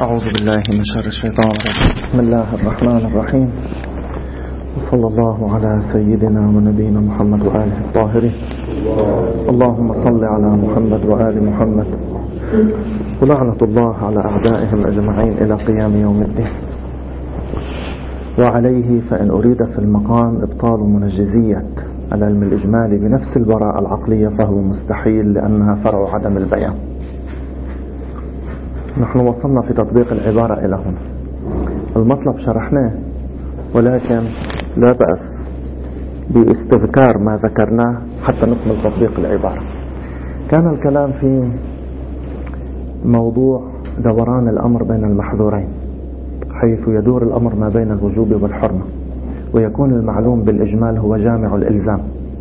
أعوذ بالله من شر الشيطان الرجيم. بسم الله الرحمن الرحيم، وصلى الله على سيدنا ونبينا محمد وآله الطاهرين. اللهم صل على محمد وآل محمد، ولعنة الله على أعدائهم أجمعين إلى قيام يوم الدين. وعليه فإن أريد في المقام إبطال منجزية العلم الإجمالي بنفس البراءة العقلية فهو مستحيل، لأنها فرع عدم البيان. نحن وصلنا في تطبيق العبارة إلى هنا. المطلب شرحناه، ولكن لا بأس باستذكار ما ذكرناه حتى نكمل تطبيق العبارة. كان الكلام في موضوع دوران الأمر بين المحظورين، حيث يدور الأمر ما بين الوجوب والحرمة، ويكون المعلوم بالإجمال هو جامع الإلزام.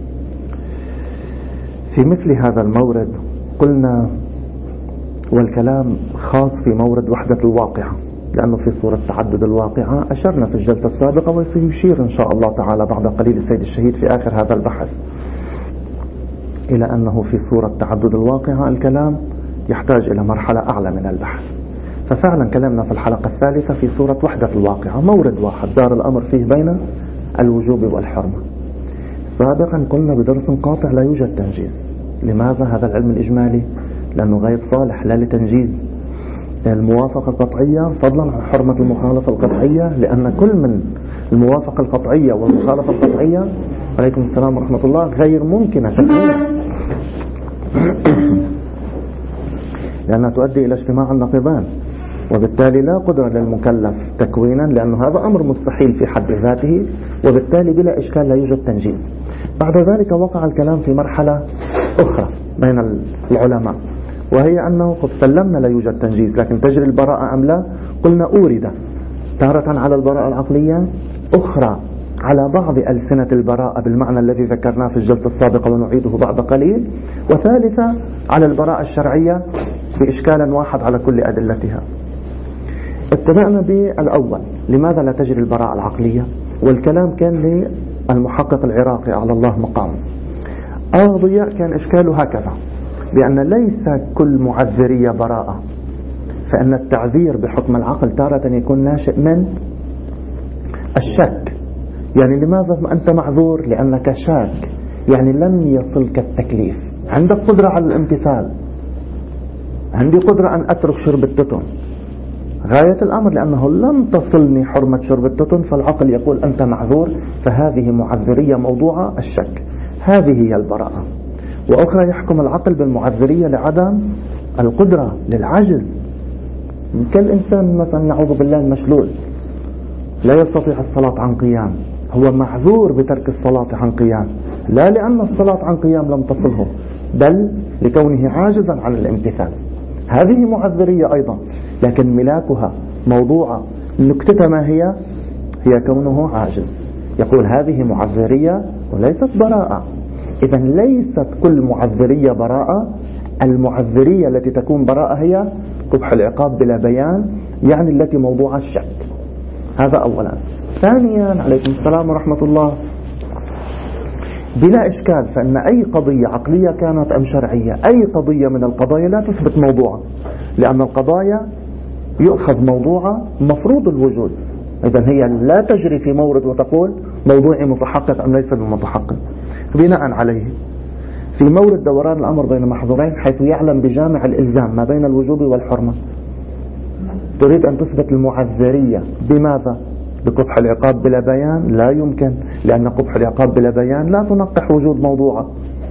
في مثل هذا المورد قلنا، والكلام خاص في مورد وحدة الواقعة، لأنه في صورة تعدد الواقعة أشرنا في الجلسة السابقة، وسيشير إن شاء الله تعالى بعد قليل السيد الشهيد في آخر هذا البحث إلى أنه في صورة تعدد الواقعة الكلام يحتاج إلى مرحلة أعلى من البحث. ففعلا كلامنا في الحلقة الثالثة في صورة وحدة الواقعة، مورد واحد دار الأمر فيه بين الوجوب والحرمة. سابقا قلنا بدرس قاطع لا يوجد تنجيز. لماذا هذا العلم الإجمالي؟ لأنه غير صالح لا لتنجيز الموافقة القطعية فضلا عن حرمة المخالفة القطعية، لأن كل من الموافقة القطعية والمخالفة القطعية عليكم السلام ورحمة الله غير ممكنة تكوينا، لأنها تؤدي إلى اجتماع النقيضان، وبالتالي لا قدرة للمكلف تكوينا، لأنه هذا أمر مستحيل في حد ذاته، وبالتالي بلا إشكال لا يوجد تنجيز. بعد ذلك وقع الكلام في مرحلة أخرى بين العلماء، وهي أنه قد سلمنا لا يوجد تنجيز، لكن تجري البراءة أم لا؟ قلنا أورد تارة على البراءة العقلية، أخرى على بعض ألسنة البراءة بالمعنى الذي ذكرناه في الجلسة السابقة ونعيده بعد قليل، وثالثة على البراءة الشرعية بإشكال واحد على كل أدلتها. ابتدأنا بالأول، لماذا لا تجري البراءة العقلية؟ والكلام كان للمحقق العراقي على الله مقام ضياء، كان إشكاله هكذا، بأن ليس كل معذرية براءة، فإن التعذير بحكم العقل تارة يكون ناشئ من الشك. يعني لماذا أنت معذور؟ لأنك شاك، يعني لم يصلك التكليف، عندك قدرة على الامتثال، عندي قدرة أن أترك شرب التتن، غاية الأمر لأنه لم تصلني حرمة شرب التتن، فالعقل يقول أنت معذور، فهذه معذرية موضوعة الشك. هذه هي البراءة. وأخرى يحكم العقل بالمعذرية لعدم القدرة، للعجز. كالإنسان مثلا نعوذ بالله المشلول لا يستطيع الصلاة عن قيام، هو معذور بترك الصلاة عن قيام، لا لأن الصلاة عن قيام لم تصله، بل لكونه عاجزا عن الامتثال. هذه معذرية أيضا، لكن ملاكها موضوعة. النكتة ما هي؟ هي كونه عاجز. يقول هذه معذرية وليست براءة. إذا ليست كل معذرية براءة. المعذرية التي تكون براءة هي قبح العقاب بلا بيان، يعني التي موضوع الشك. هذا أولا. ثانيا عليكم السلام ورحمة الله، بلا إشكال فإن أي قضية عقلية كانت أم شرعية، أي قضية من القضايا لا تثبت موضوعا، لأن القضايا يؤخذ موضوعها مفروض الوجود. إذا هي لا تجري في مورد وتقول موضوعي متحقق أم ليس بمتحقق. بناء عليه في مورد دوران الأمر بين محظورين، حيث يعلم بجامع الإلزام ما بين الوجوب والحرمة، تريد أن تثبت المعذرية. بماذا؟ بقبح العقاب بلا بيان؟ لا يمكن، لأن قبح العقاب بلا بيان لا تنقح وجود موضوعه.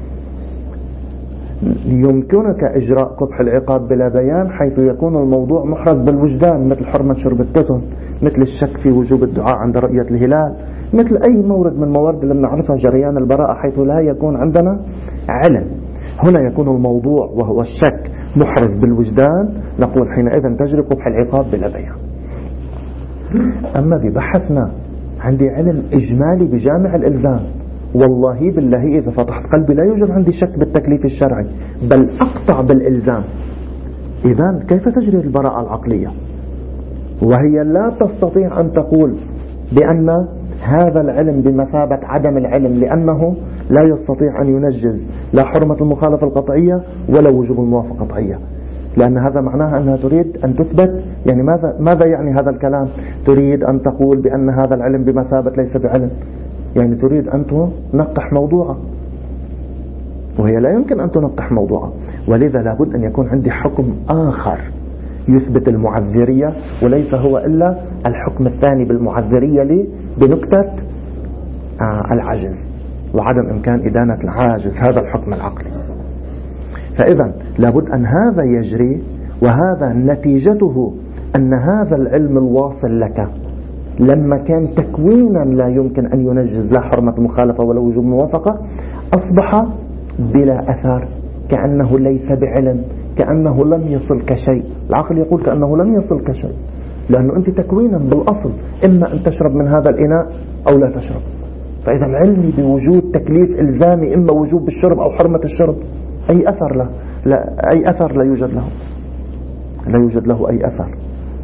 يمكنك إجراء قبح العقاب بلا بيان حيث يكون الموضوع محرز بالوجدان، مثل حرمة شرب التتن، مثل الشك في وجوب الدعاء عند رؤية الهلال، مثل أي مورد من موارد اللي بنعرفها جريان البراءة، حيث لا يكون عندنا علم. هنا يكون الموضوع وهو الشك محرز بالوجدان، نقول حينئذ تجري قبح العقاب بلا بيان. أما ببحثنا عندي علم إجمالي بجامع الإلزام، والله بالله إذا فتحت قلبي لا يوجد عندي شك بالتكليف الشرعي، بل أقطع بالإلزام. إذن كيف تجري البراءة العقلية وهي لا تستطيع أن تقول بأن هذا العلم بمثابة عدم العلم، لأنه لا يستطيع أن ينجز لا حرمة المخالفة القطعية ولا وجوب الموافقة القطعية. لأن هذا معناها أنها تريد أن تثبت، يعني ماذا يعني هذا الكلام؟ تريد أن تقول بأن هذا العلم بمثابة ليس بعلم، يعني تريد أن تنقح موضوعه، وهي لا يمكن أن تنقح موضوعه. ولذا لابد أن يكون عندي حكم آخر يثبت المعذرية، وليس هو إلا الحكم الثاني بالمعذرية بنكتة العجز وعدم إمكان إدانة العاجز، هذا الحكم العقلي. فإذا لابد أن هذا يجري، وهذا نتيجته أن هذا العلم الواصل لك لما كان تكوينا لا يمكن أن ينجز لا حرمة المخالفة ولا وجوب موافقة، أصبح بلا أثر، كأنه ليس بعلم، كأنه لم يصل كشيء. العقل يقول كأنه لم يصل كشيء، لأنه أنت تكوينا بالأصل إما أن تشرب من هذا الإناء أو لا تشرب. فإذا علمي بوجود تكليف إلزامي، إما وجوب الشرب أو حرمة الشرب، أي أثر له؟ أي أثر لا يوجد له، لا يوجد له أي أثر،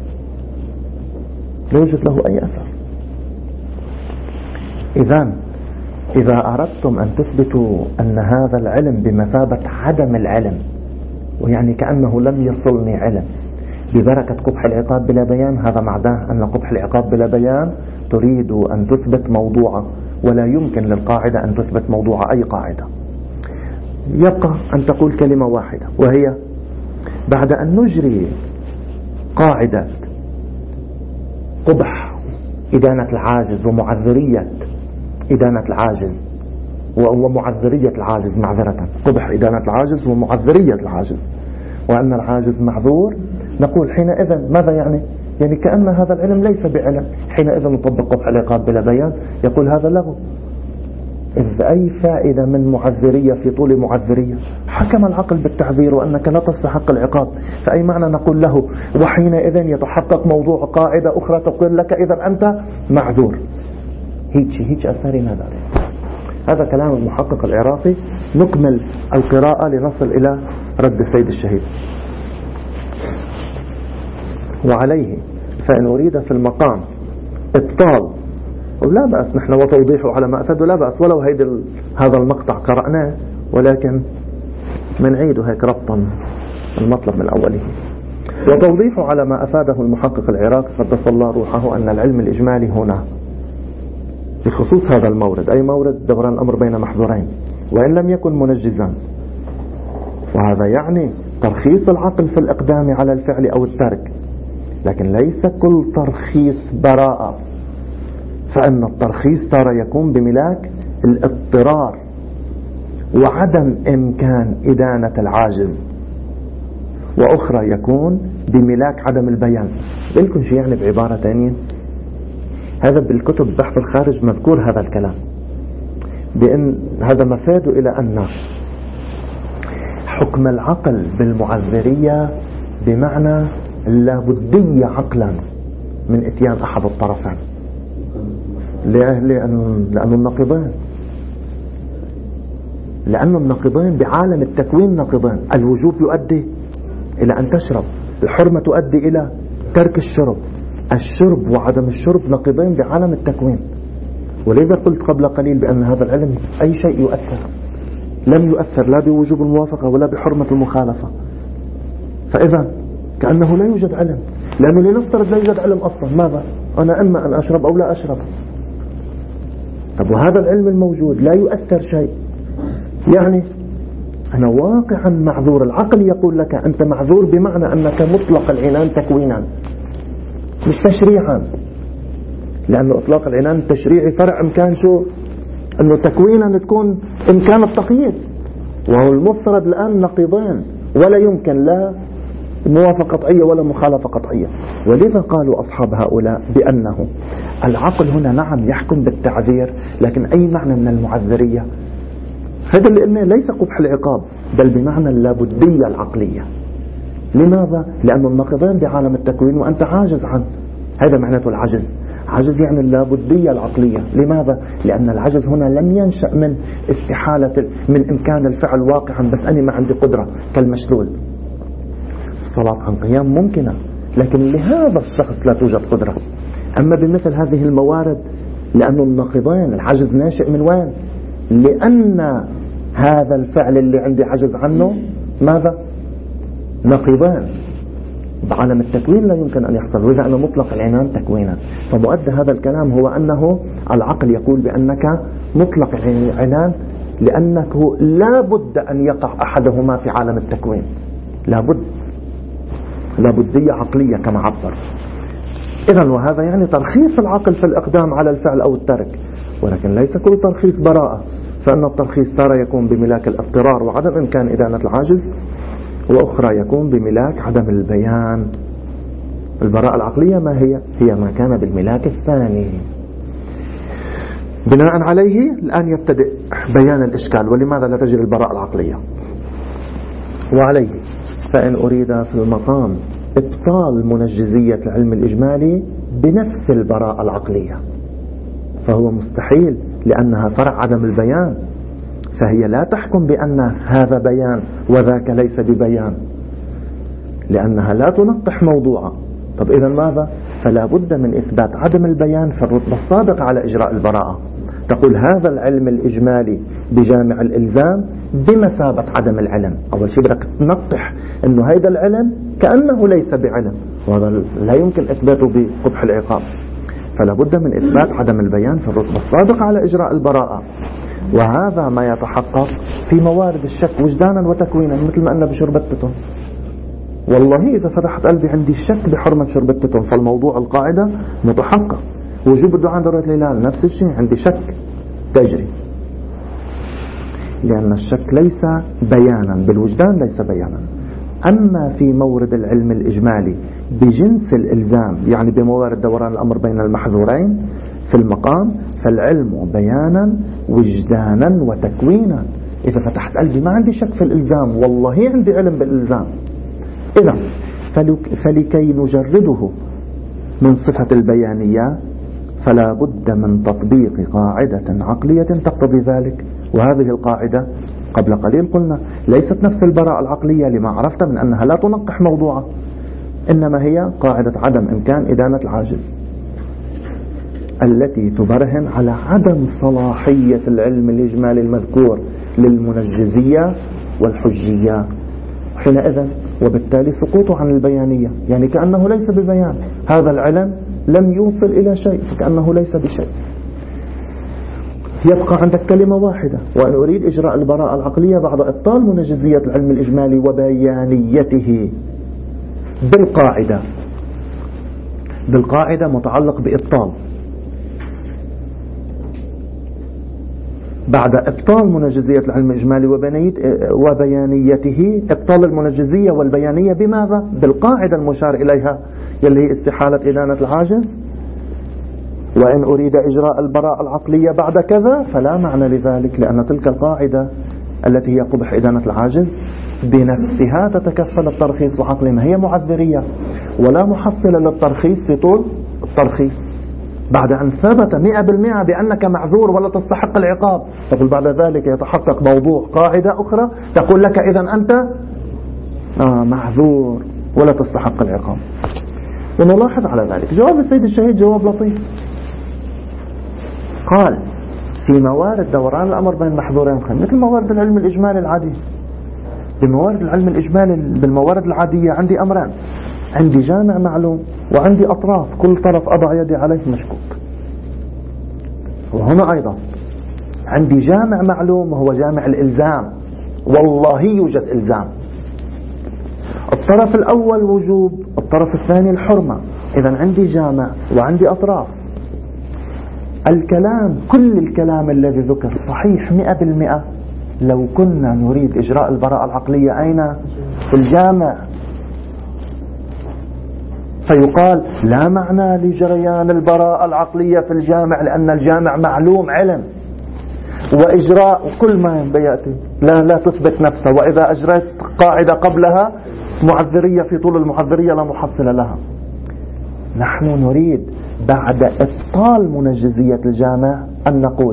لا يوجد له أي أثر. إذا أردتم أن تثبتوا أن هذا العلم بمثابة عدم العلم، ويعني كأنه لم يصلني علم ببركة قبح العقاب بلا بيان، هذا معناه أن قبح العقاب بلا بيان تريد أن تثبت موضوعه، ولا يمكن للقاعدة أن تثبت موضوع أي قاعدة. يبقى أن تقول كلمة واحدة، وهي بعد أن نجري قاعدة قبح إدانة العاجز ومعذرية إدانة العاجز ومعذرية العاجز، معذرة، قبح إدانة العاجز ومعذرية العاجز، وأن العاجز معذور، نقول حينئذ ماذا يعني؟ يعني كأن هذا العلم ليس بعلم، حينئذ نطبق قبح العقاب بلا بيان. يقول هذا لغو، إذ أي فائدة من معذرية في طول معذرية؟ حكم العقل بالتعذير وأنك لا تستحق العقاب، فأي معنى نقول له وحينئذ يتحقق موضوع قاعدة أخرى تقول لك إذا أنت معذور؟ هيك أثارنا ذلك. هذا كلام المحقق العراقي. نكمل القراءة لنصل إلى رد السيد الشهيد. وعليه فإن أريد في المقام إبطال ولا بأس نحن وتوضيحه على ما أفاد، ولا بأس ولو هذا المقطع قرأناه، ولكن منعيده هيك ربطا المطلب من أوله. وتوضيحه على ما أفاده المحقق العراقي قدس الله روحه أن العلم الإجمالي هنا بخصوص هذا المورد، أي مورد دوران الأمر بين محظورين، وإن لم يكن منجزا، وهذا يعني ترخيص العقل في الإقدام على الفعل أو الترك، لكن ليس كل ترخيص براءة، فإن الترخيص ترى يكون بملاك الاضطرار وعدم إمكان إدانة العاجز، وأخرى يكون بملاك عدم البيان. لكم شيء يعني بعبارة تانية، هذا بالكتب بحث الخارج مذكور هذا الكلام، بأن هذا مفاد إلى أن حكم العقل بالمعذرية بمعنى اللابدية عقلا من اتيان أحد الطرفين، لأن النقيضين بعالم التكوين نقيضين. الوجوب يؤدي إلى أن تشرب، الحرمة تؤدي إلى ترك الشرب، الشرب وعدم الشرب نقيضين بعالم التكوين. ولذا قلت قبل قليل بأن هذا العلم أي شيء يؤثر، لم يؤثر لا بوجوب الموافقة ولا بحرمة المخالفة. فإذا كأنه لا يوجد علم، لأنه لنفترض لا يوجد علم أصلا، ماذا؟ أنا إما أن أشرب أو لا أشرب. طب وهذا العلم الموجود لا يؤثر شيء، يعني أنا واقعا معذور. العقل يقول لك أنت معذور بمعنى أنك مطلق العنان تكوينا مش تشريعا، لأنه إطلاق العنان التشريعي فرع إمكان شو؟ أنه تكوينا تكون إمكان التقييد، وهو المفترض الآن نقيضين، ولا يمكن لا موافقة قطعية ولا مخالفة قطعية. ولذا قالوا أصحاب هؤلاء بأنه العقل هنا نعم يحكم بالتعذير، لكن أي معنى من المعذرية؟ هذا لأنه ليس قبح العقاب، بل بمعنى اللابدية العقلية. لماذا؟ لأنه النقيضين بعالم التكوين وأنت عاجز عنه، هذا معناته العجز. عجز يعني اللابدية العقلية. لماذا؟ لأن العجز هنا لم ينشأ من استحالة من إمكان الفعل واقعا، بس أنا ما عندي قدرة كالمشلول. الصلاة عن قيام ممكنة، لكن لهذا الشخص لا توجد قدرة. أما بمثل هذه الموارد لأنه النقيضين، العجز ناشئ من وين؟ لأن هذا الفعل اللي عندي عجز عنه ماذا؟ نقيضان. بعالم التكوين لا يمكن أن يحصل، وإذا أنا مطلق العنان تكوينا، فمؤدى هذا الكلام هو أنه العقل يقول بأنك مطلق العنان لأنه لا بد أن يقع أحدهما في عالم التكوين، لا بدية عقلية كما عبر. إذن وهذا يعني ترخيص العقل في الإقدام على الفعل أو الترك، ولكن ليس كل ترخيص براءة، فإن الترخيص تارة يكون بملاك الاضطرار وعدم إمكان إدانة العاجز، وأخرى يكون بملاك عدم البيان. البراءة العقلية ما هي ما كان بالملاك الثاني. بناء عليه الآن يبتدئ بيان الإشكال، ولماذا لا تجري البراءة العقلية. وعليه فإن أريد في المقام إبطال منجزية العلم الإجمالي بنفس البراءة العقلية فهو مستحيل، لأنها فرع عدم البيان، فهي لا تحكم بأن هذا بيان وذاك ليس ببيان، لأنها لا تنقح موضوعا. طب إذن ماذا؟ فلا بد من إثبات عدم البيان في الرتبة السابقة على إجراء البراءة. تقول هذا العلم الإجمالي بجامع الإلزام بمثابة عدم العلم. أول شيء بدك تنقح أنه هذا العلم كأنه ليس بعلم، وهذا لا يمكن إثباته بقبح العقاب، فلا بد من إثبات عدم البيان في الرتبة السابقة على إجراء البراءة. وهذا ما يتحقق في موارد الشك وجدانا وتكوينا، مثل ما قلنا بشربة تتون. والله إذا فتحت قلبي عندي شك بحرمة شربة تتون فالموضوع القاعدة متحقق. وجوب الدعاء ضرورة الهلال نفس الشيء، عندي شك تجري، لأن الشك ليس بيانا بالوجدان، ليس بيانا. أما في مورد العلم الإجمالي بجنس الإلزام، يعني بموارد دوران الأمر بين المحذورين في المقام، فالعلم بيانا وجدانا وتكوينا. إذا فتحت قلبي ما عندي شك في الإلزام، والله عندي علم بالإلزام. إذا فلكي نجرده من صفة البيانية فلا بد من تطبيق قاعدة عقلية تقتضي ذلك. وهذه القاعدة قبل قليل قلنا ليست نفس البراءة العقلية لما عرفت من أنها لا تنقح موضوعا، إنما هي قاعدة عدم إمكان إدانة العاجز التي تبرهن على عدم صلاحية العلم الإجمالي المذكور للمنجزية والحجية حينئذ، وبالتالي سقوطه عن البيانية، يعني كأنه ليس ببيان. هذا العلم لم يوصل إلى شيء فكأنه ليس بشيء. يبقى عندك كلمة واحدة: وأن أريد إجراء البراءة العقلية بعد إبطال منجزية العلم الإجمالي وبيانيته بالقاعدة متعلق بإبطال. بعد إبطال منجزية العلم الإجمالي وبيانيته إبطال المنجزية والبيانية بماذا؟ بالقاعدة المشار إليها يلي هي استحالة إدانة العاجز. وإن أريد إجراء البراءة العقلية بعد كذا فلا معنى لذلك، لأن تلك القاعدة التي هي قبح إدانة العاجز بنفسها تتكفل الترخيص بعقل، ما هي معذرية ولا محصلة للترخيص في طول الترخيص. بعد أن ثبت 100% بأنك معذور ولا تستحق العقاب، تقول بعد ذلك يتحقق موضوع قاعدة أخرى تقول لك إذن أنت معذور ولا تستحق العقاب. ونلاحظ على ذلك جواب السيد الشهيد جواب لطيف، قال في موارد دوران الأمر بين محظورين مثل موارد العلم الإجمالي العادي. بموارد العلم الإجمالي بالموارد العادية عندي أمران: عندي جامع معلوم وعندي أطراف كل طرف أضع يدي عليه مشكوك. وهنا أيضا عندي جامع معلوم وهو جامع الإلزام، والله يوجد إلزام. الطرف الأول وجوب، الطرف الثاني الحرمة. إذن عندي جامع وعندي أطراف. الكلام كل الكلام الذي ذكر صحيح 100% لو كنا نريد إجراء البراءة العقلية أين؟ في الجامع. فيقال لا معنى لجريان البراءة العقلية في الجامع لأن الجامع معلوم علم، وإجراء كل ما بيأتي لا تثبت نفسه، وإذا أجريت قاعدة قبلها معذرية في طول المعذرية لا محصل لها. نحن نريد بعد إبطال منجزية الجامع أن نقول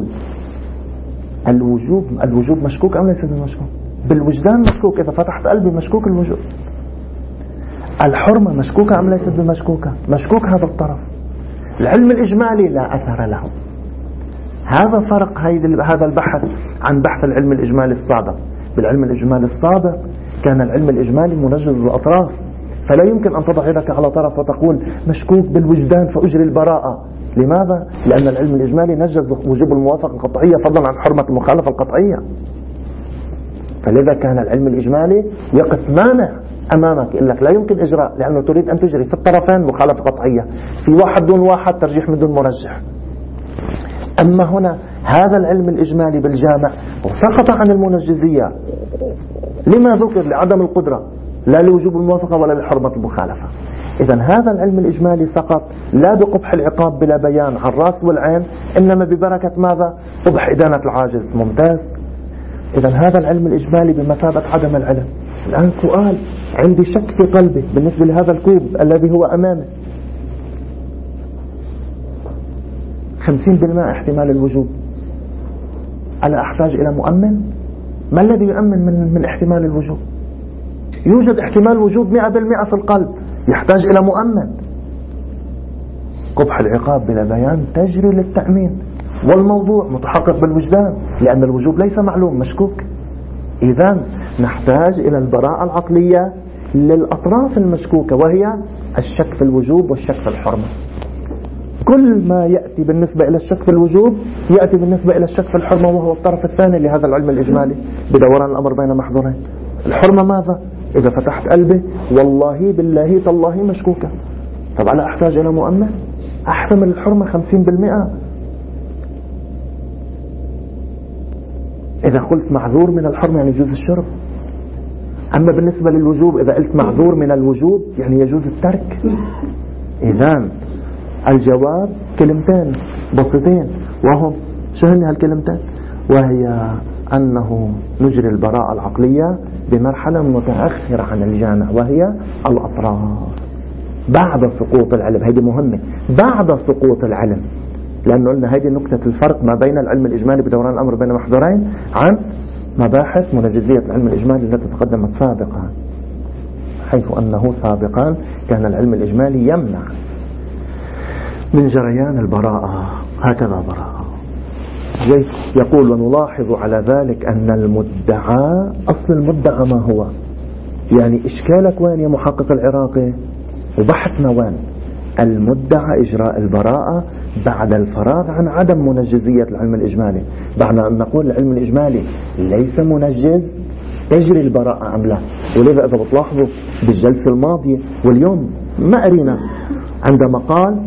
الوجوب مشكوك أم ليس بمشكوك؟ بالوجدان مشكوك، إذا فتحت قلبي مشكوك الوجوب. الحرمة مشكوكة أم ليست بمشكوكة؟ مشكوك هذا الطرف. العلم الإجمالي لا أثر له. هذا فرق هذا البحث عن بحث العلم الإجمالي السابق. بالعلم الإجمالي السابق كان العلم الإجمالي منجز للأطراف، فلا يمكن أن تضع يدك على طرف وتقول مشكوك بالوجدان فأجري البراءة. لماذا؟ لأن العلم الإجمالي نجز وجوب الموافقة القطعية فضلا عن حرمة المخالفة القطعية. فلذا كان العلم الإجمالي يقف مانع أمامك، يقول لك لا يمكن إجراء، لأنه تريد أن تجري في الطرفين مخالفة قطعية، في واحد دون واحد، ترجيح من دون مرجح. أما هنا هذا العلم الإجمالي بالجامع وسقط عن المنجزية. لما ذكر؟ لعدم القدرة، لا لوجوب الموافقة ولا لحرمة المخالفة. إذن هذا العلم الإجمالي سقط لا بقبح العقاب بلا بيان عن الرأس والعين، إنما ببركة ماذا؟ قبح إدانة العاجز. ممتاز. إذن هذا العلم الإجمالي بمثابة عدم العلم. الآن سؤال، عندي شك في قلبي بالنسبة لهذا الكوب الذي هو أمامي، 50% احتمال الوجوب، ألا أحتاج إلى مؤمن؟ ما الذي يؤمن من احتمال الوجوب؟ يوجد احتمال وجوب 100% في القلب، يحتاج إلى مؤمن. قبح العقاب بلا بيان تجري للتأمين، والموضوع متحقق بالوجدان لأن الوجوب ليس معلوم، مشكوك. إذن نحتاج إلى البراءة العقلية للأطراف المشكوكة، وهي الشك في الوجوب والشك في الحرمة. كل ما يأتي بالنسبة إلى الشك في الوجوب يأتي بالنسبة إلى الشك في الحرمة، وهو الطرف الثاني لهذا العلم الإجمالي بدوران الأمر بين محظورين. الحرمة ماذا؟ إذا فتحت قلبي والله بالله تالله مشكوكة، طب أنا أحتاج إلى مؤمن؟ أحتمل الحرمة 50%. إذا قلت معذور من الحرمة يعني يجوز الشرب. أما بالنسبة للوجوب إذا قلت معذور من الوجوب يعني يجوز الترك. إذن الجواب كلمتين بسيطين، وهم شو هن هالكلمتين؟ وهي أنه نجري البراءة العقلية بمرحلة متأخرة عن الجامع، وهي الأطراف بعد سقوط العلم. هذه مهمة، بعد سقوط العلم، لأنه قلنا هذه نقطة الفرق ما بين العلم الإجمالي بدوران الأمر بين محظورين عن مباحث منجزية العلم الإجمالي التي تقدمت سابقا، حيث أنه سابقا كان العلم الإجمالي يمنع من جريان البراءة، هكذا براءة. يقول ونلاحظ على ذلك أن المدعى، أصل المدعى ما هو؟ يعني إشكالك وين يا محقق العراقي وبحثنا وين؟ المدعى إجراء البراءة بعد الفراغ عن عدم منجزية العلم الإجمالي. بعد أن نقول العلم الإجمالي ليس منجز تجري البراءة أم لا. ولذا إذا بتلاحظوا بالجلسة الماضية واليوم ما قرينا عندما قال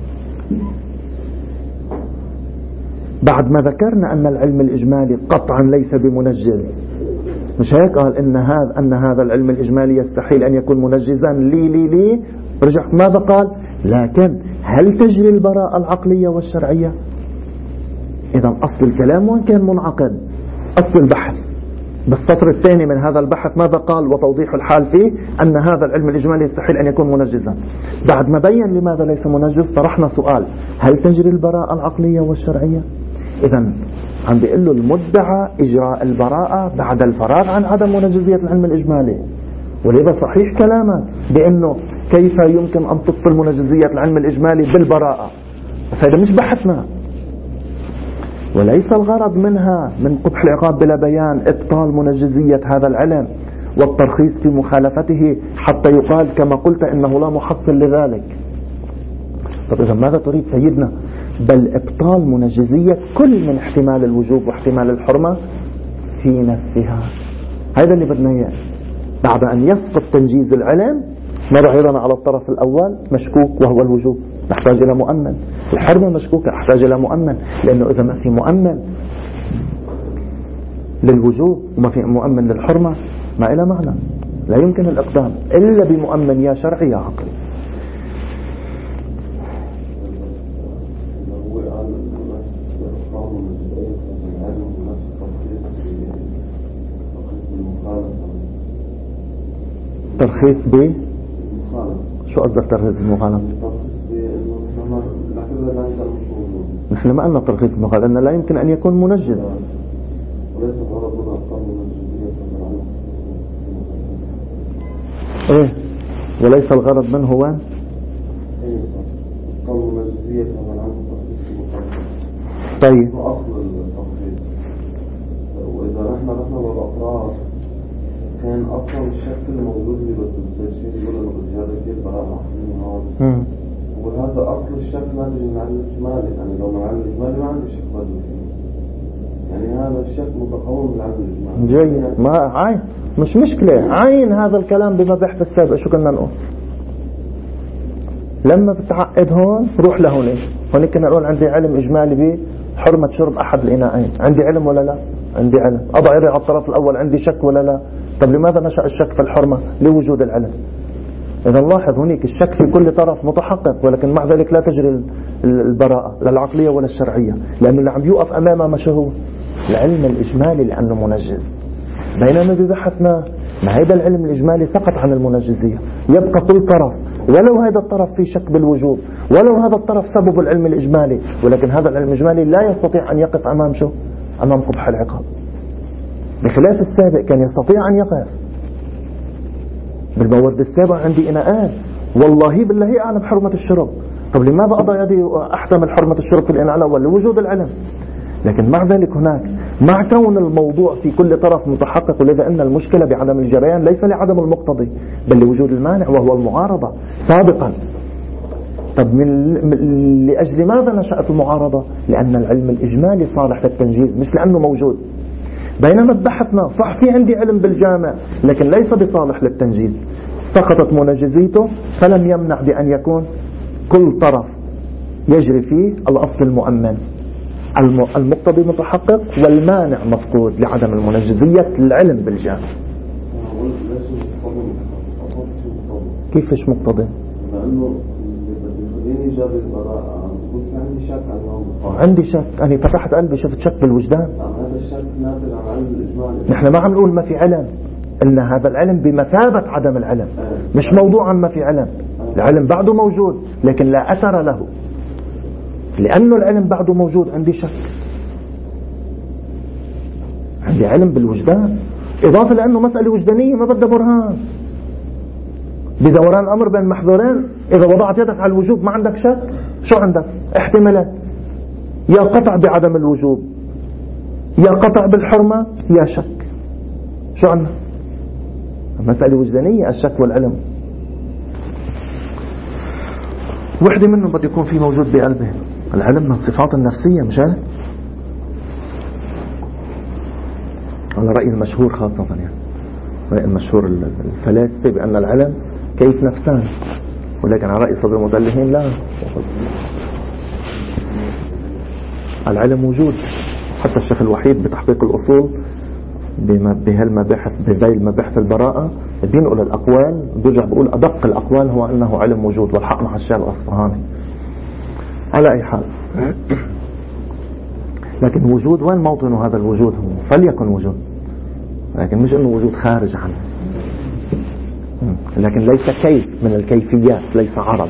بعد ما ذكرنا أن العلم الإجمالي قطعا ليس بمنجز، مش هيك قال أن هذا العلم الإجمالي يستحيل أن يكون منجزا لي رجعت ماذا قال؟ لكن هل تجري البراءة العقلية والشرعية؟ إذا أصل الكلام وين كان منعقد؟ أصل البحث بالسطر الثاني من هذا البحث ماذا قال وتوضيح الحال فيه؟ أن هذا العلم الإجمالي يستحيل أن يكون منجزا. بعد ما بين لماذا ليس منجز طرحنا سؤال، هل تجري البراءة العقلية والشرعية؟ إذا عم بيقول له المدعى إجراء البراءة بعد الفراغ عن عدم منجزية العلم الإجمالي. ولذا صحيح كلامه بأنه كيف يمكن أن تبطل منجزية العلم الإجمالي بالبراءة، بس هذا مش بحثنا، وليس الغرض منها من قبح العقاب بلا بيان إبطال منجزية هذا العلم والترخيص في مخالفته حتى يقال كما قلت إنه لا محصل لذلك. طب إذا ماذا تريد سيدنا؟ بل إبطال منجزية كل من احتمال الوجوب واحتمال الحرمة في نفسها. هذا اللي بدنا إياه. بعد أن يسقط تنجيز العلم نضع أيضا على الطرف الأول مشكوك وهو الوجوب، نحتاج إلى مؤمن. الحرمة مشكوكة، أحتاج إلى مؤمن، لأنه إذا ما في مؤمن للوجوب وما في مؤمن للحرمة ما إلى معنى، لا يمكن الإقدام إلا بمؤمن يا شرعي يا عقلي. ترخيص ب شو قصدك ترخيص بالمخالفة؟ نحن ما قلنا ترخيص بالمخالفة، لأنه لا يمكن أن يكون منجز. ايه وليس الغرض منه هو طيب. أصل الترخيص وإذا رحنا للأطراف كان أصلا الشكل الموجود اللي بالتسجيل يقول إنه بالزيادة كثير براءة محسنين هون، وهذا أصل الشكل ناتج من العلم الإجمالي. يعني لو من العلم الإجمالي ما عندي شك بدل فيه، يعني هذا الشكل متقوم من العلم الإجمالي. جيد، ما عين مش مشكلة، عين هذا الكلام بمباحث السابق. شو كنا نقول لما بتعقد هون؟ روح لهون. هون كنا نقول عندي علم إجمالي بحرمة شرب أحد الإناءين، عندي علم ولا لا؟ عندي علم. أضع على الطرف الأول، عندي شك ولا لا؟ طب لماذا نشأ الشك في الحرمة؟ لوجود العلم. إذا نلاحظ هناك الشك في كل طرف متحقق، ولكن مع ذلك لا تجري البراءة لا العقلية ولا الشرعية، لأنه اللي عم يوقف أمامه ما هو العلم الإجمالي لأنه منجز. بينما ببحثنا ما هذا العلم الإجمالي سقط عن المنجزية، يبقى كل طرف ولو هذا الطرف في شك بالوجوب، ولو هذا الطرف سبب العلم الإجمالي، ولكن هذا العلم الإجمالي لا يستطيع أن يقف أمام شو؟ أمام قبح العقاب. بخلاف السابق كان يستطيع أن يقف. بالمورد السابق عندي إناءان والله بالله أعلم حرمة الشرب، طب لماذا أضع يدي أحتمل حرمة الشرب في الإناء الأول؟ لوجود العلم. لكن مع ذلك هناك مع كون الموضوع في كل طرف متحقق، ولذا أن المشكلة بعدم الجريان ليس لعدم المقتضي بل لوجود المانع وهو المعارضة سابقا. طب لأجل ماذا نشأت المعارضة؟ لأن العلم الإجمالي صالح للتنجيز مش لأنه موجود. بينما بحثنا صح في عندي علم بالجامع لكن ليس بصالح للتنجيز، سقطت منجزيته، فلم يمنع بأن يكون كل طرف يجري فيه الأصل المؤمن، المقتضي متحقق والمانع مفقود لعدم المنجزية العلم بالجامع. كيفش مقتضي؟ لأنه اللي جاب البراءة عندي شك عندي شك، أنا فتحت قلبي شفت شك بالوجدان. هذا الشك ناتج عن علم الإجمالي. نحن ما عم نقول ما في علم، إن هذا العلم بمثابة عدم العلم، مش موضوعا ما في علم. العلم بعده موجود لكن لا أثر له، لأنه العلم بعده موجود عندي شك. عندي علم بالوجدان إضافة لأنه مسألة وجدانية ما بدها برهان، بدوران أمر بين محظورين. إذا وضعت يدك على الوجوب ما عندك شك، شو عندك؟ احتمالات، يا قطع بعدم الوجوب يا قطع بالحرمة يا شك. شو عندنا؟ مسألة وجدانية الشك والعلم. وحدة منهم بده يكون في موجود بقلبه. العلم من الصفات النفسية مش هيك؟ على رأي المشهور خاصة، يعني رأي المشهور الفلاسفة بأن العلم كيف نفسان، ولكن على رأي صدر المدلهين لا، العلم موجود. حتى الشيخ الوحيد بتحقيق الأصول بمباحث البراءة بينقل الأقوال، بيرجع بيقول أدق الأقوال هو أنه علم موجود، والحق مع الشيخ الأصفهاني. على أي حال، لكن وجود وين موطن هذا الوجود؟ هو فليكن وجود، لكن مش أنه وجود خارج عنه، لكن ليس كيف من الكيفيات، ليس عرض.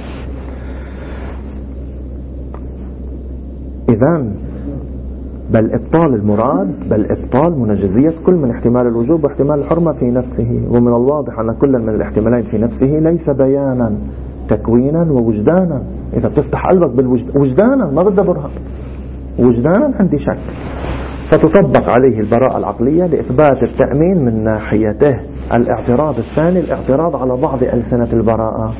إذن بل إبطال المراد، بل إبطال منجزية كل من احتمال الوجوب واحتمال الحرمة في نفسه. ومن الواضح أن كل من الاحتمالين في نفسه ليس بيانا تكوينا ووجدانا. إذا بتفتح قلبك بالوجدانا ما بدها برهان، وجدانا عندي شك، فتطبق عليه البراءة العقلية لإثبات التأمين من ناحيته. الاعتراض الثاني الاعتراض على بعض ألسنة البراءة.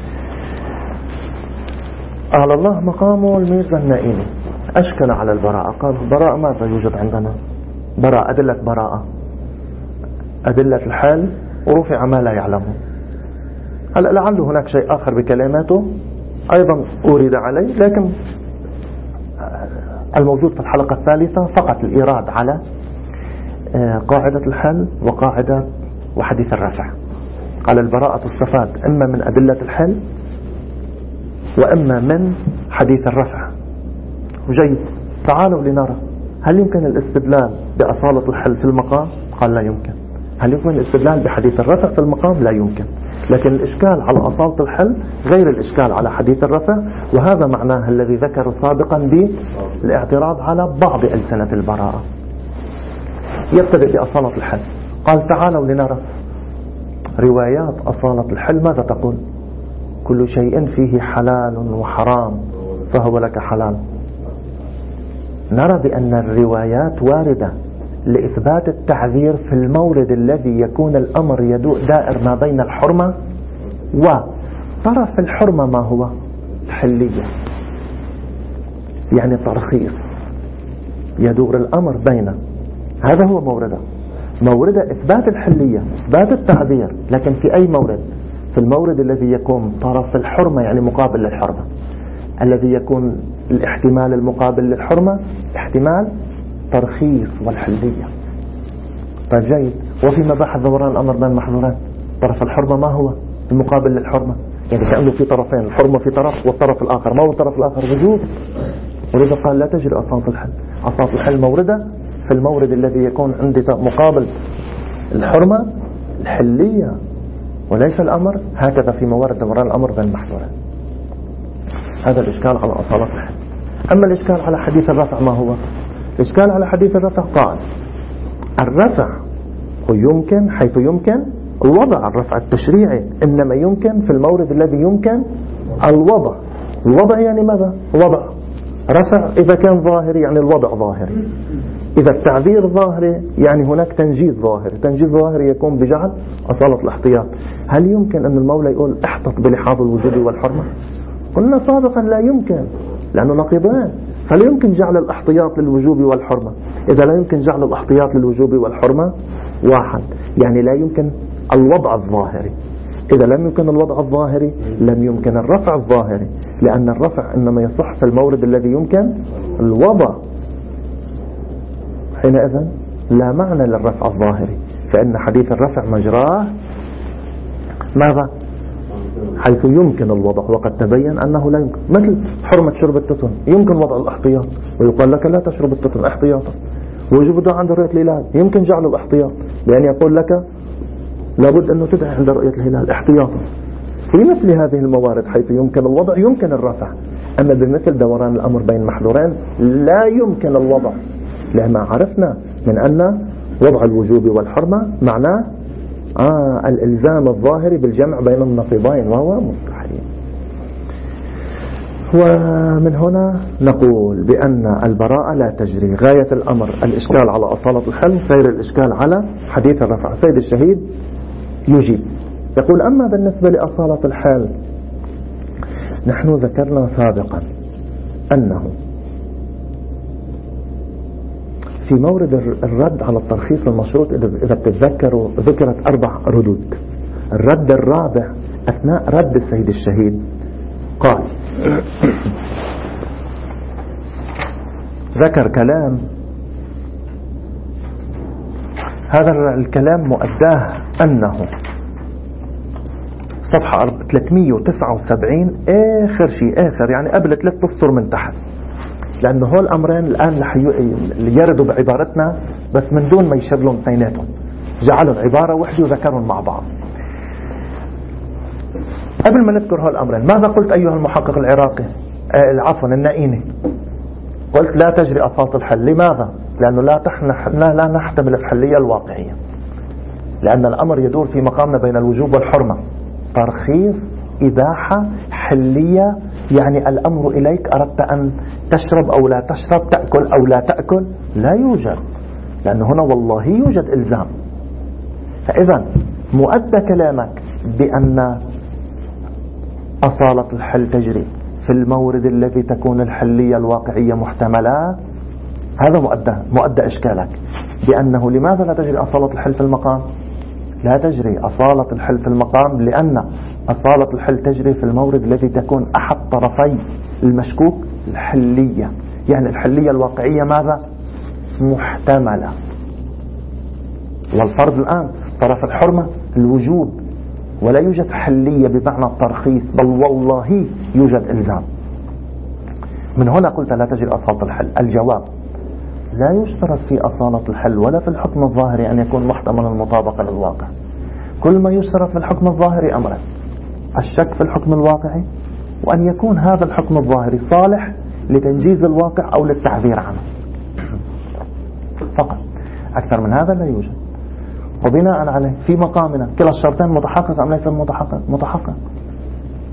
أعلى الله مقامه الميرزا النائمي أشكل على البراءة، قال البراءة ماذا يوجد عندنا؟ براءة، أدلة براءة، أدلة الحل، ورفع ما لا يعلمه. هلأ لعل هناك شيء آخر بكلماته أيضا أورد عليه، لكن الموجود في الحلقة الثالثة فقط الإيراد على قاعدة الحل وقاعدة وحديث الرفع. قال البراءة تستفاد إما من أدلة الحل وإما من حديث الرفع. وجيد، تعالوا لنرى هل يمكن الاستدلال بأصالة الحل في المقام؟ قال لا يمكن. هل يمكن الاستدلال بحديث الرفع في المقام؟ لا يمكن. لكن الإشكال على أصالة الحل غير الإشكال على حديث الرفع، وهذا معناه الذي ذكر سابقا بالاعتراض على بعض ألسنة البراءة. يبتدئ بأصالة الحل. قال تعالوا لنرى روايات أصالة الحل ماذا تقول؟ كل شيء فيه حلال وحرام فهو لك حلال. نرى بأن الروايات واردة لإثبات التعذير في المورد الذي يكون الأمر دائر ما بين الحرمة وطرف الحرمة. ما هو؟ حلية، يعني ترخيص، يدور الأمر بين، هذا هو مورده. مورده إثبات الحلية، إثبات التعذير، لكن في أي مورد؟ في المورد الذي يكون طرف الحرمة، يعني مقابل للحرمة، الذي يكون الاحتمال المقابل للحرمة احتمال ترخيص والحلية. طيب جيد. وفي مباحث دوران الأمر بين المحظورات طرف الحرمة ما هو؟ المقابل للحرمة، يعني كأنه في طرفين، الحرمة في طرف والطرف الآخر. ما هو الطرف الآخر؟ وجوب. ولذا قال لا تجري أصالة الحل. أصالة الحل موردة في المورد الذي يكون عندي مقابل الحرمة الحلية، وليس الأمر. هكذا في موارد دوران الأمر بين المحظورات. هذا الإشكال على أصالة الحل. أما الإشكال على حديث الرفع ما هو؟ الإشكال على حديث الرفع قال الرفع يمكن حيث يمكن الوضع. الرفع التشريعي إنما يمكن في المورد الذي يمكن الوضع. الوضع يعني ماذا؟ وضع. رفع إذا كان ظاهري يعني الوضع ظاهري، إذا التعذير ظاهري يعني هناك تنجيز ظاهري. تنجيز ظاهري يكون بجعل أصالة الاحتياط. هل يمكن أن المولى يقول احتط بلحاظ الوجوب والحرمة؟ قلنا سابقا لا يمكن، لأنه نقيضان. فلا يمكن جعل الاحتياط للوجوب والحرمة. إذا لا يمكن جعل الاحتياط للوجوب والحرمة واحد، يعني لا يمكن الوضع الظاهري. إذا لم يمكن الوضع الظاهري لم يمكن الرفع الظاهري، لأن الرفع إنما يصح في المورد الذي يمكن الوضع. حينئذ لا معنى للرفع الظاهري، فإن حديث الرفع مجراه ماذا؟ حيث يمكن الوضع، وقد تبين أنه لا يمكن. مثل حرمة شرب التتن يمكن وضع الاحتياط، ويقال لك لا تشرب التتن احتياطا. ويجب ده عند رؤية الهلال يمكن جعل الاحتياط، لأن يقول لك لابد أنه تدعي عند رؤية الهلال احتياطا. في مثل هذه الموارد حيث يمكن الوضع يمكن الرفع. أما بمثل دوران الأمر بين محظورين لا يمكن الوضع، لما عرفنا من أن وضع الوجوب والحرمة معناه الإلزام الظاهري بالجمع بين النقيضين، وهو مستحيل. ومن هنا نقول بأن البراءة لا تجري. غاية الأمر الإشكال على أصالة الحل غير الإشكال على حديث الرفع. سيد الشهيد يجيب يقول أما بالنسبة لأصالة الحل، نحن ذكرنا سابقا أنه في مورد الرد على الترخيص المشروط إذا بتتذكروا ذكرت 4 ردود. الرد الرابع أثناء رد السيد الشهيد قال ذكر كلام، هذا الكلام مؤداه أنه صفحة 379 آخر شيء، آخر يعني قبل 3 أسطر من تحت، لأنه هو الأمرين الآن يردوا بعبارتنا بس من دون ما يشير لهم اثنيناتهم، جعلوا عبارة واحدة وذكرهم مع بعض. قبل ما نذكر هو الأمرين ماذا قلت أيها المحقق العراقي عفوا النائيني؟ قلت لا تجري أصالة الحل. لماذا؟ لأنه لا نحتمل الحلية الواقعية، لأن الأمر يدور في مقامنا بين الوجوب والحرمة، ترخيص، إباحة، حلية، يعني الأمر إليك أردت أن تشرب أو لا تشرب، تأكل أو لا تأكل، لا يوجد، لأن هنا والله يوجد إلزام. فإذا مؤدى كلامك بأن أصالة الحل تجري في المورد الذي تكون الحلية الواقعية محتملة، هذا مؤدى إشكالك بأنه لماذا لا تجري أصالة الحل في المقام؟ لا تجري أصالة الحل في المقام لأن أصالة الحل تجري في المورد الذي تكون أحد طرفي المشكوك الحلية، يعني الحلية الواقعية ماذا؟ محتملة. والفرض الآن طرف الحرمة الوجوب، ولا يوجد حلية بمعنى الترخيص، بل والله يوجد إلزام. من هنا قلت لا تجري أصالة الحل. الجواب لا يشترط في أصالة الحل ولا في الحكم الظاهري أن يكون محتمل المطابقة للواقع. كل ما يشترط في الحكم الظاهري أمرين: الشك في الحكم الواقعي، وأن يكون هذا الحكم الظاهري صالح لتنجيز الواقع أو للتعبير عنه فقط. أكثر من هذا لا يوجد. وبناء عليه في مقامنا كلا الشرطين متحقق أم ليس متحقق؟ متحقق.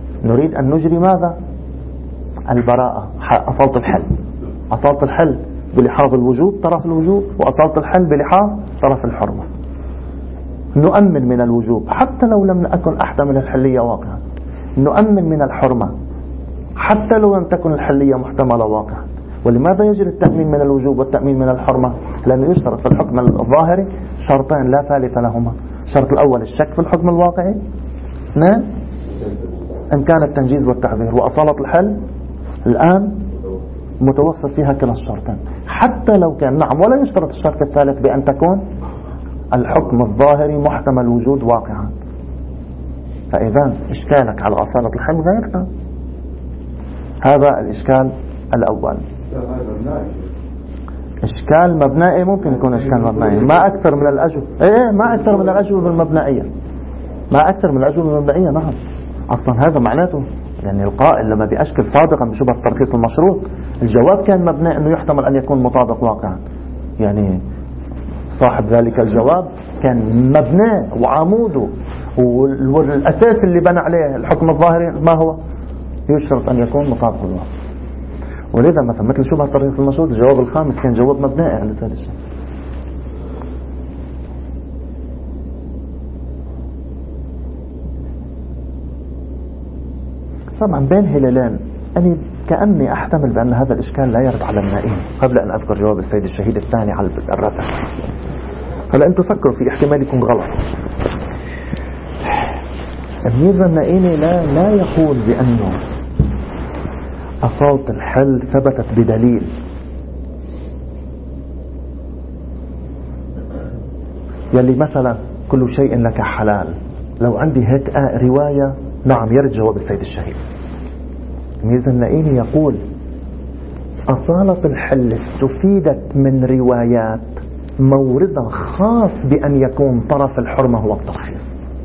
نريد أن نجري ماذا؟ البراءة، أصالة الحل. أصالة الحل بلحاظ الوجوب طرف الوجوب، وأصالة الحل بلحاظ طرف الحرمة. نؤمن من الوجوب حتى لو لم أكن أحتمل الحلية واقعا، نؤمن من الحرمة حتى لو لم تكن الحلية محتملة واقعا. ولماذا يجري التأمين من الوجوب والتأمين من الحرمة؟ لأنه يشترط في الحكم الظاهري شرطين لا ثالث لهما. الشرط الأول الشك في الحكم الواقعي، اثنين إن كان التنجيز والتعذير، وأصالة الحل الآن متوفر فيها كلا الشرطين حتى لو كان نعم. ولا يشترط الشرط الثالث بأن تكون الحكم الظاهري محتمل وجود واقعا. فإذا إشكالك على أصالة الحل غير تام. هذا الإشكال الأول. إشكال مبنائي ممكن يكون إشكال مبنائي، ما أكثر من الأجوبة. ما أكثر من الأجوبة المبنائية، ما أكثر من الأجوبة المبنائية. نعم، أصلا هذا معناته يعني القائل لما بيشكل صادقا بشبه الترخيص المشروط، الجواب كان مبني أنه يحتمل أن يكون مطابق واقعا. يعني صاحب ذلك الجواب كان مبنى وعموده والأساس اللي بنى عليه الحكم الظاهري ما هو؟ يشترط أن يكون مطابق الواقع. ولذا مثل شبه الترخيص المشروط الجواب الخامس كان جواب مبنائي على هذا الشيء. طبعا بين هلالين أنا كأني أحتمل بأن هذا الإشكال لا يرد على النائين قبل أن أذكر جواب السيد الشهيد الثاني على الرفع. هلا أنتم فكروا في احتمال يكون غلط. الميزة النائيني لا يقول بأنه أصالة الحل ثبتت بدليل. يلي مثلا كل شيء لك حلال، لو عندي هيك رواية نعم يرد جواب السيد الشهيد. الميزة النائيني يقول أصالة الحل استفيدت من روايات موردها خاص بأن يكون طرف الحرمة هو الترخيص.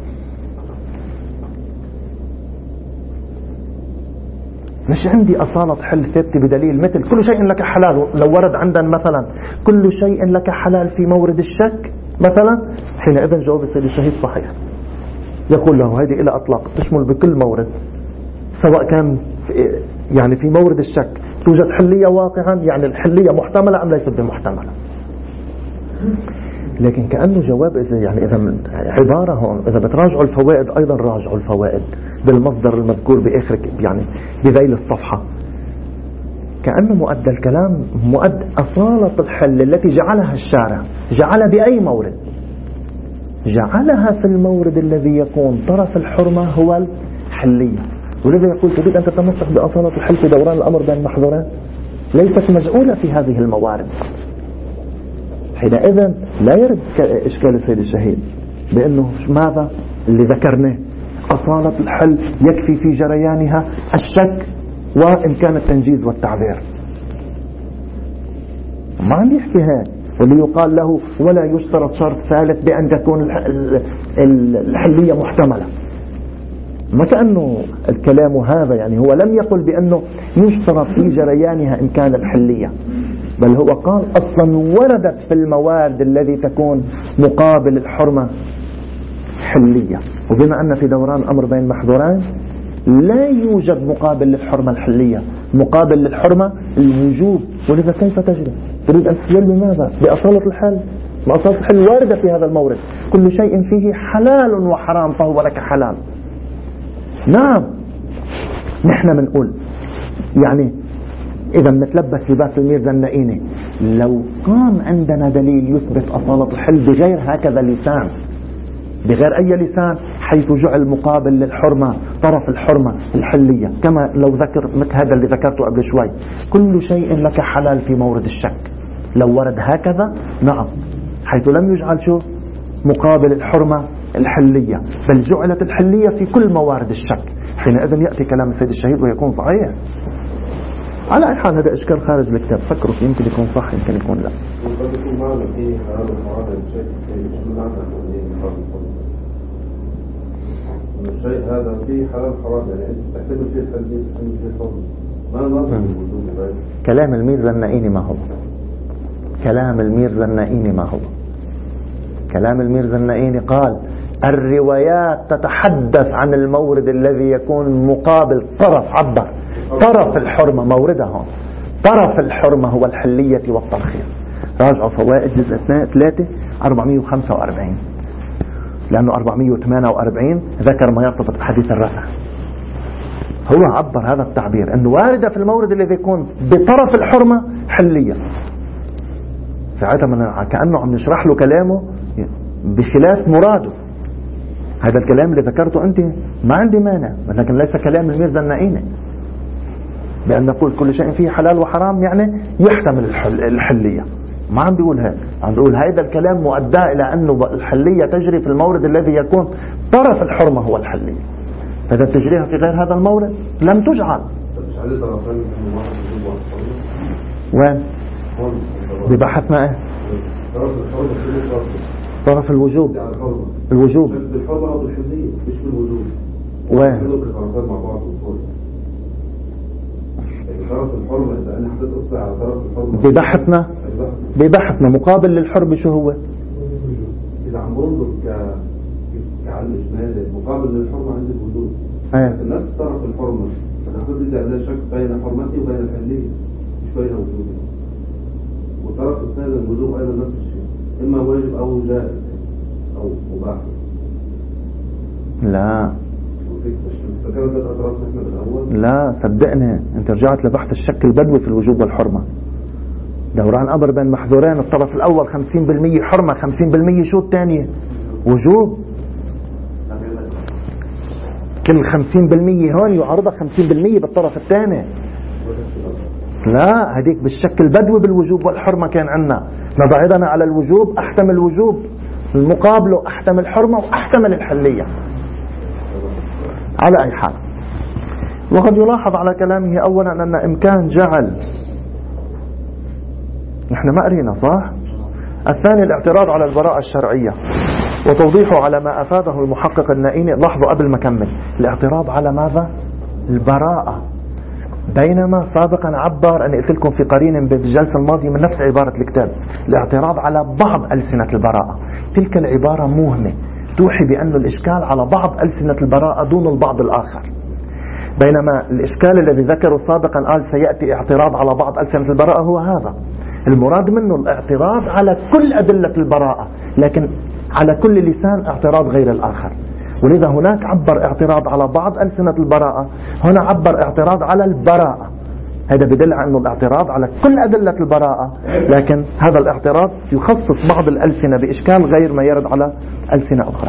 مش عندي أصالة حل ثابتة بدليل مثل كل شيء لك حلال. لو ورد عندنا مثلا كل شيء لك حلال في مورد الشك مثلا، حينئذ جواب السيد الشهيد صحيح. يقول له هذه إلى أطلاق تشمل بكل مورد، سواء كان يعني في مورد الشك توجد حلية واقعا، يعني الحلية محتملة أم ليست بمحتملة. لكن كأنه جواب إذا عبارة هون إذا بتراجعوا الفوائد أيضا راجعوا الفوائد بالمصدر المذكور بآخر يعني بذيل الصفحة. كأنه مؤدى الكلام مؤدى أصالة الحل التي جعلها الشارع جعلها بأي مورد؟ جعلها في المورد الذي يكون طرف الحرمة هو الحلية. ولذا يقول تريد أن تتمسك بأصالة الحل في دوران الأمر بين محظورين ليست مجعولة في هذه الموارد. حينئذ لا يرد إشكال السيد الشهيد بأنه ماذا اللي ذكرناه أصالة الحل يكفي في جريانها الشك وإمكان التنجيز والتعذير. ما عم يحكي هيك. واللي يقال له ولا يشترط شرط ثالث بأن تكون الحلية محتملة. ما كأنه الكلام هذا يعني هو لم يقل بأنه يشترط في جريانها إمكان الحلية، بل هو قال أصلا وردت في الموارد الذي تكون مقابل الحرمة حلية. وبما أن في دوران أمر بين محظورين لا يوجد مقابل للحرمة الحلية، مقابل للحرمة الوجوب. ولذا كيف تجري؟ تريد أن تجري بماذا؟ بأصالة الحل. أصالة الحل واردة في هذا المورد، كل شيء فيه حلال وحرام فهو لك حلال. نعم نحن بنقول يعني إذا نتلبس في باب الميرزا النائيني لو قام عندنا دليل يثبت أصالة الحل بغير هكذا لسان، بغير أي لسان، حيث جعل مقابل للحرمة طرف الحرمة الحلية، كما لو ذكر مثل هذا اللي ذكرته قبل شوي كل شيء لك حلال في مورد الشك، لو ورد هكذا نعم، حيث لم يجعل شو مقابل الحرمة الحلية، بل جعلت الحلية في كل موارد الشك، حينئذ يأتي كلام السيد الشهيد ويكون صحيح. على أي حال هذا إشكال خارج الكتاب، فكروا فيه، يمكن يكون صح يمكن يكون لا. الشيء هذا فيه حلال حرام، يعني أنت تحتاج فيه الحلال فيه فضل. ما نظر الوجود؟ كلام الميرزا النائيني ما هو؟ كلام الميرزا النائيني ما هو؟ كلام الميرزا النائيني قال الروايات تتحدث عن المورد الذي يكون مقابل طرف، عبر طرف الحرمة موردها هون، طرف الحرمة هو الحلية والترخيص. راجعوا فوائد جزء 3 445، لأنه 448 ذكر ما يرتبط بحديث الرفع. هو عبر هذا التعبير أنه واردة في المورد الذي يكون بطرف الحرمة حلية. ساعتها كأنه عم نشرح له كلامه بخلاف مراده. هذا الكلام اللي ذكرته أنت ما عندي مانع، لكن ليس كلام الميرزا النائيني بأن نقول كل شيء فيه حلال وحرام يعني يحتمل الحلية. ما عم بيقول هيك، عم بيقول هذا الكلام مؤدى إلى أنه الحلية تجري في المورد الذي يكون طرف الحرمة هو الحلية، فإذا تجريها في غير هذا المورد لم تجعل. وين؟ ببحثنا ايه؟ طرف الوجوب. الوجوب بالحرمة أو بالحلية مش بالوجوب. وين؟ طرف الحرمة إذا أنا حطيت أصبع على طرف الحرمة ببحثنا مقابل للحرب شو هو؟ إذا عم بنظر كعلم شمالي مقابل للحرمة عند الوجود نفس طرف الحرمة. أنا حطيت إذا لا شك بين حرمتي وبين الحلية مش بين وجودي، والطرف الثاني الوجوب أيضا نفس الشيء، إما واجب أو جائز أو مباح. لا صدقني، انت رجعت لبحث الشك البدوي في الوجوب والحرمة. دوران امر بين محظورين، الطرف الاول 50% حرمة 50% شو الثانية وجوب. كل 50% هون يعارضها 50% بالطرف الثاني. لا هديك بالشك البدوي بالوجوب والحرمة كان عنا نبعدنا على الوجوب احتمل الوجوب، المقابله احتمل الحرمة واحتمل الحلية. على أي حال، وقد يلاحظ على كلامه أولا أن إمكان جعل، نحن ما قرينا صح؟ الثاني الاعتراض على البراءة الشرعية وتوضيحه على ما أفاده المحقق النائيني. لاحظوا قبل ما كمل، الاعتراض على ماذا؟ البراءة، بينما سابقا عبر، أنا قلت لكم في قرين بالجلسة الماضية من نفس عبارة الكتاب، الاعتراض على بعض ألسنة البراءة. تلك العبارة موهمة توحي بأن الإشكال على بعض ألسنة البراءة دون البعض الآخر، بينما الإشكال الذي ذكره سابقا قال سيأتي اعتراض على بعض ألسنة البراءة هو هذا المراد منه، الاعتراض على كل أدلة البراءة، لكن على كل لسان اعتراض غير الآخر. ولذا هناك عبر اعتراض على بعض ألسنة البراءة، هنا عبر اعتراض على البراءة. هذا بدل على أنه الاعتراض على كل أدلة البراءة، لكن هذا الاعتراض يخصص بعض الألسنة بإشكال غير ما يرد على ألسنة أخرى.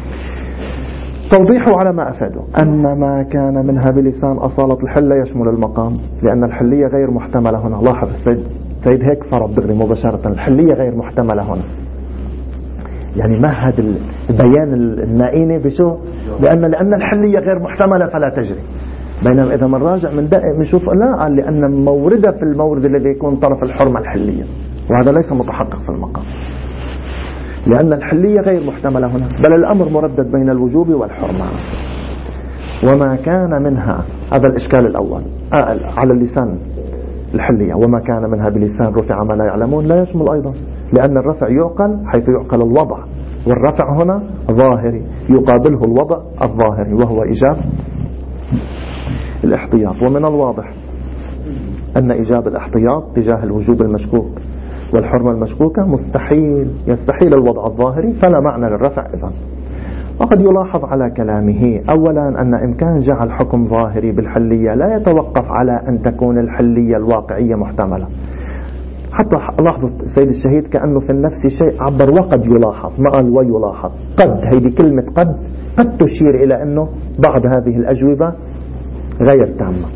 توضيحه على ما أفاده أن ما كان منها بلسان أصالة الحلة يشمل المقام، لأن الحلية غير محتملة هنا. لاحظ السيد هيك فرض دغري مباشرة الحلية غير محتملة هنا، يعني مهد البيان النائيني بشو؟ لأن الحلية غير محتملة فلا تجري. بينما إذا من راجع من دقق بنشوف لا، قال لأن موردة في المورد الذي يكون طرف الحرمة الحلية، وهذا ليس متحقق في المقام، لأن الحلية غير محتملة هنا، بل الأمر مردد بين الوجوب والحرمة. وما كان منها، هذا الإشكال الأول على اللسان الحلية، وما كان منها بلسان رفع ما لا يعلمون لا يشمل أيضا، لأن الرفع يعقل حيث يعقل الوضع، والرفع هنا ظاهري يقابله الوضع الظاهري وهو إيجاب الاحتياط. ومن الواضح أن إيجاب الاحتياط تجاه الوجوب المشكوك والحرمة المشكوكة يستحيل الوضع الظاهري، فلا معنى للرفع إذن. وقد يلاحظ على كلامه أولا أن إمكان جعل حكم ظاهري بالحلية لا يتوقف على أن تكون الحلية الواقعية محتملة. حتى لاحظوا السيد الشهيد كأنه في النفس شيء عبر وقد يلاحظ، ما قال ويلاحظ. قد، هيدي كلمة قد تشير إلى أنه بعض هذه الأجوبة غير تامة.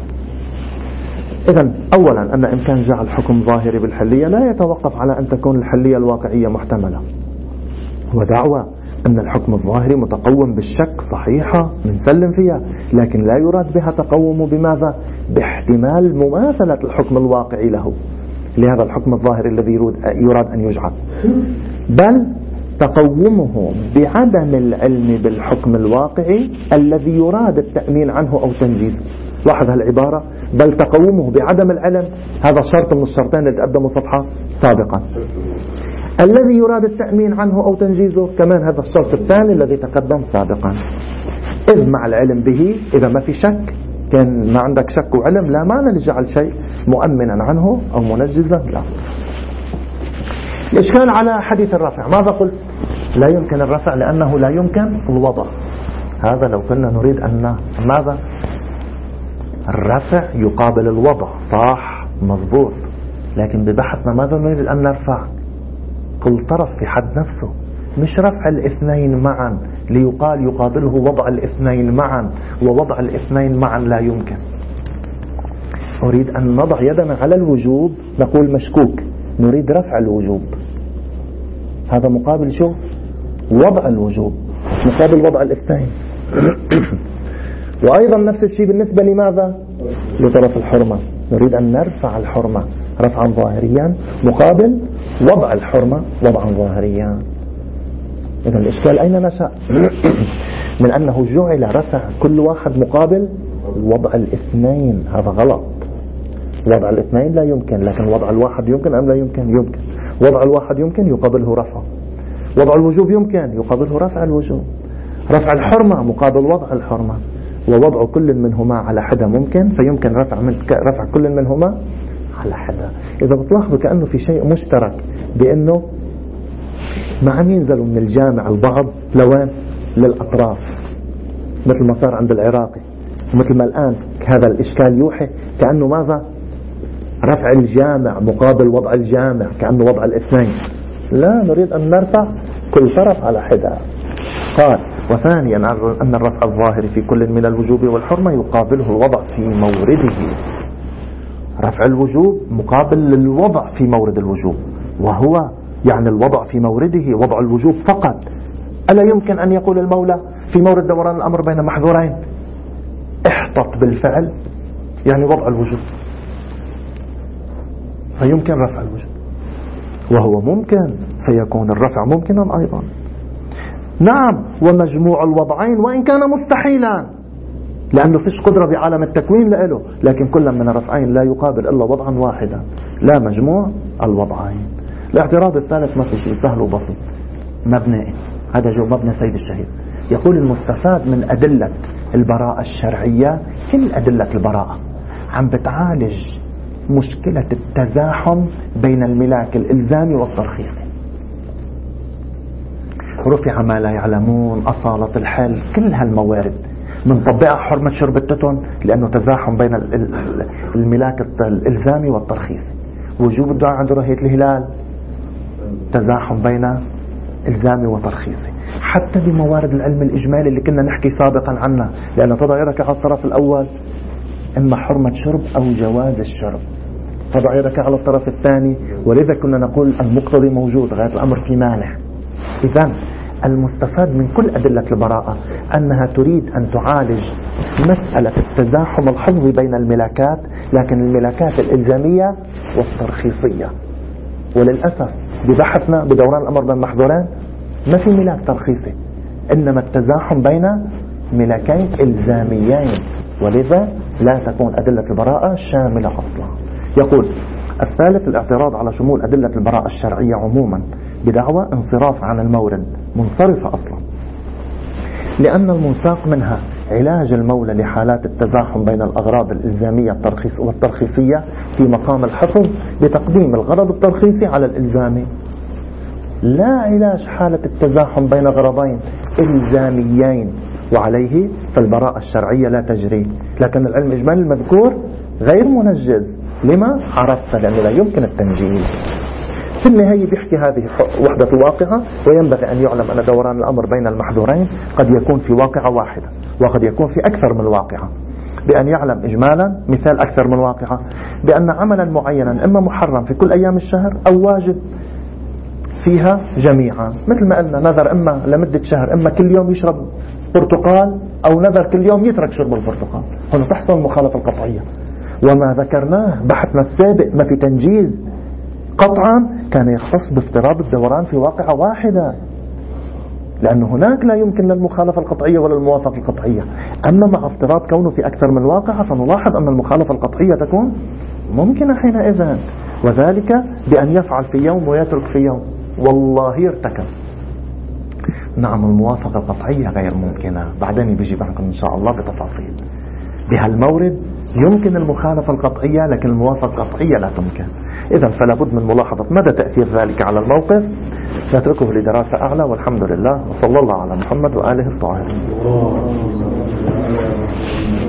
إذن أولا أن إمكان جعل حكم ظاهري بالحلية لا يتوقف على أن تكون الحلية الواقعية محتملة. ودعوة أن الحكم الظاهري متقوم بالشك صحيحة نسلم فيها، لكن لا يراد بها تقوم بماذا؟ باحتمال مماثلة الحكم الواقعي له لهذا الحكم الظاهري الذي يراد أن يجعل، بل تقومه بعدم العلم بالحكم الواقعي الذي يراد التأمين عنه أو تنجيزه. لاحظ هالعبارة، بل تقومه بعدم العلم، هذا شرط من الشرطين اللي تقدموا صفحة سابقا. الذي يراد التأمين عنه أو تنجيزه كمان هذا الشرط الثاني الذي تقدم سابقا. إذ مع العلم به، إذا ما في شك، كان ما عندك شك وعلم لا معنى لجعل شيء مؤمنا عنه أو منجزا له. الإشكال على حديث الرفع، ماذا قلت؟ لا يمكن الرفع لأنه لا يمكن الوضع. هذا لو كنا نريد أن ماذا؟ الرفع يقابل الوضع، صح مضبوط، لكن ببحثنا ماذا نريد أن نرفع؟ كل طرف في حد نفسه، مش رفع الاثنين معا ليقال يقابله وضع الاثنين معا، ووضع الاثنين معا لا يمكن. أريد أن نضع يدنا على الوجوب نقول مشكوك، نريد رفع الوجوب، هذا مقابل شو؟ وضع الوجوب مقابل وضع الاثنين. وأيضا نفس الشيء بالنسبة لماذا؟ لطرف الحرمة، نريد أن نرفع الحرمة رفعا ظاهريا مقابل وضع الحرمة وضعا ظاهريا. إذا الإشكال أين نشأ؟ من أنه جعل رفع كل واحد مقابل وضع الاثنين، هذا غلط. وضع الاثنين لا يمكن، لكن وضع الواحد يمكن أم لا يمكن؟ يمكن. وضع الواحد يمكن يقابله رفع، وضع الوجوب يمكن يقابله رفع الوجوب. رفع الحرمة مقابل وضع الحرمة، ووضع كل منهما على حدة ممكن، فيمكن رفع كل منهما على حدة. إذا بتلاحظوا كأنه في شيء مشترك، بأنه ما عم ينزلوا من الجامع البعض لوين؟ للأطراف، مثل ما صار عند العراقي، مثل ما الآن هذا الإشكال يوحي كأنه ماذا؟ رفع الجامع مقابل وضع الجامع، كأنه وضع الاثنين. لا، نريد أن نرفع كل طرف على حدة. قال: وثانيا أن الرفع الظاهر في كل من الوجوب والحرمة يقابله الوضع في مورده. رفع الوجوب مقابل للوضع في مورد الوجوب، وهو يعني الوضع في مورده وضع الوجوب فقط. ألا يمكن أن يقول المولى في مورد دوران الأمر بين محظورين احتط بالفعل، يعني وضع الوجوب، فيمكن رفع الوجوب، وهو ممكن، فيكون الرفع ممكنا أيضا. نعم، ومجموع الوضعين وإن كان مستحيلا، لأنه فيش قدرة بعالم التكوين له، لكن كل من الرفعين لا يقابل إلا وضعا واحدا، لا مجموع الوضعين. الاعتراض الثالث ما في شيء، سهل وبسيط، مبني، هذا جو مبني سيد الشهيد. يقول: المستفاد من أدلة البراءة الشرعية، كل أدلة البراءة عم بتعالج مشكلة التزاحم بين الملاك الإلزامي والترخيصي. رفع ما لا يعلمون، أصالة الحل، كل هالموارد من طبقها حرمة شرب التتن، لأنه تزاحم بين الملاك الإلزامي والترخيصي. وجوب الدعاء عند رؤية الهلال، تزاحم بين إلزامي وترخيصي. حتى بموارد العلم الإجمالي اللي كنا نحكي سابقا عنه، لأن تضع يدك على الطرف الأول إما حرمة شرب أو جواز الشرب، تضع يدك على الطرف الثاني، ولذا كنا نقول المقتضي موجود، غاية الأمر في مانع. إذن المستفاد من كل أدلة البراءة أنها تريد أن تعالج مسألة التزاحم الحظي بين الملاكات، لكن الملاكات الإلزامية والترخيصية. وللأسف ببحثنا بدوران الأمر بين محظورين ما في ملاك ترخيصي، إنما التزاحم بين ملاكين إلزاميين، ولذا لا تكون أدلة البراءة شاملة أصلا. يقول: الثالث الاعتراض على شمول أدلة البراءة الشرعية عموما بدعوى انصراف عن المورد، منصرفة أصلا، لأن المنساق منها علاج المولى لحالات التزاحم بين الأغراض الإلزامية والترخيصية في مقام الحفظ بتقديم الغرض الترخيصي على الإلزامي، لا علاج حالة التزاحم بين غرضين إلزاميين، وعليه فالبراءة الشرعية لا تجري. لكن العلم الإجمالي المذكور غير منجز، لما؟ عرفت، لأنه لا يمكن التنجيز. في النهاية بيحكي هذه وحدة الواقعة، وينبغي أن يعلم أن دوران الأمر بين المحظورين قد يكون في واقعة واحدة، وقد يكون في أكثر من واقعة، بأن يعلم إجمالا مثال أكثر من واقعة بأن عملا معينا إما محرم في كل أيام الشهر أو واجب فيها جميعا، مثل ما قلنا نذر إما لمدة شهر، إما كل يوم يشرب برتقال، أو نذر كل يوم يترك شرب البرتقال، هنا تحصل المخالفة القطعية. وما ذكرناه بحثنا السابق ما في تنجيز قطعا كان يختص بافتراض الدوران في واقعة واحدة، لأن هناك لا يمكن للمخالفة القطعية ولا الموافقة القطعية. أما مع افتراض كونه في أكثر من واقعة فنلاحظ أن المخالفة القطعية تكون ممكنة حينئذ، وذلك بأن يفعل في يوم ويترك في يوم، والله يرتكب. نعم، الموافقة القطعية غير ممكنة، بعدين بيجي معكم إن شاء الله بتفاصيل. بهالمورد يمكن المخالفة القطعية، لكن الموافقة القطعية لا تمكن. إذا فلا بد من ملاحظة مدى تأثير ذلك على الموقف. نتركه لدراسة أعلى، والحمد لله، وصلى الله على محمد وآله الطاهرين.